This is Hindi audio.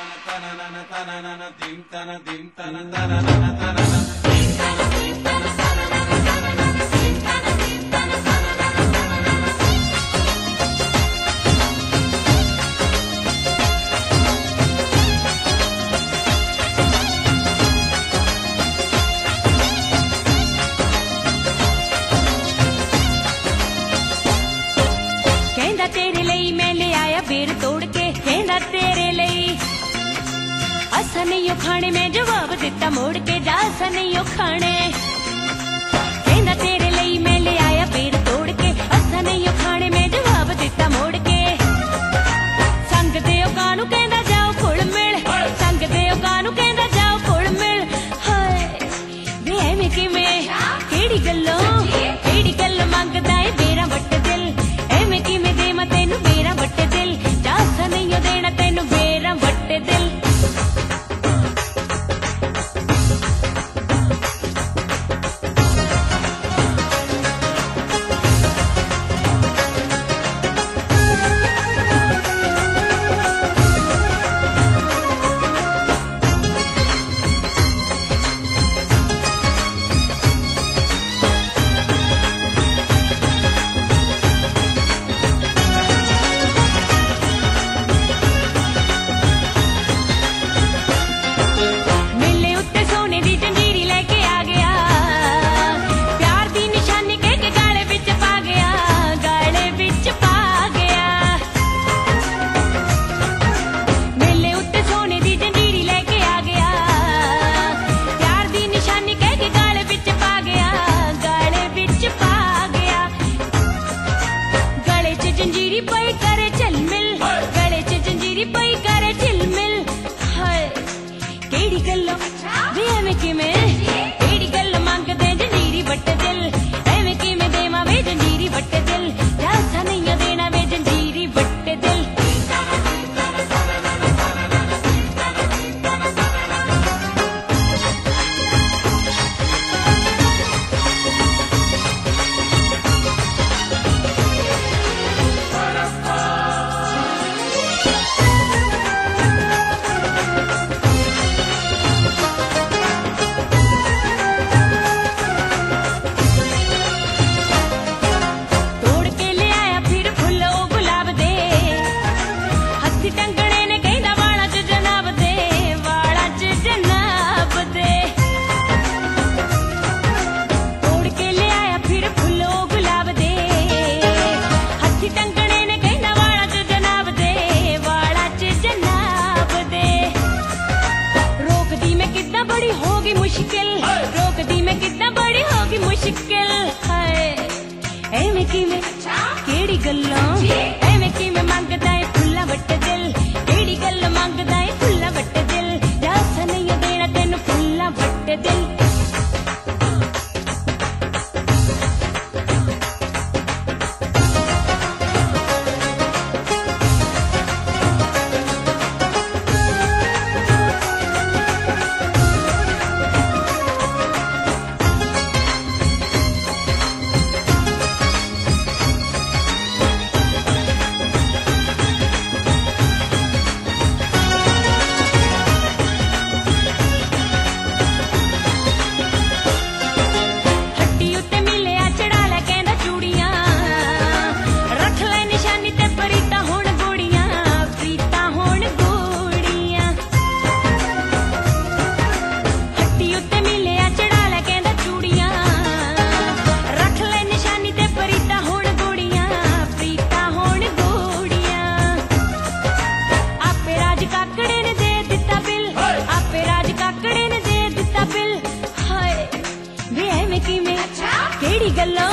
तेरे लिए मैं ले आया बेर तोड़ के, कहना तेरे लिए असा नहीं खाने में जवाब दिता मोड़ के, जा असा नहीं खाने। कहना तेरे लिए मैं ले आया बेर तोड़ के, असा नहीं खाने में जवाब दिता मोड़ के। संग दे कानू कहना जाओ खुल मिल, संग दे कानू कहना जाओ खुल मिल। हाय वे एवें किवें केड़ी गल्लों मंगदा है बेरा वट दिल, एवें किवें देवां तैनू बेरा वट दिल, जा असा नहीं देना तैनू बेरा वट दिल। गल्ला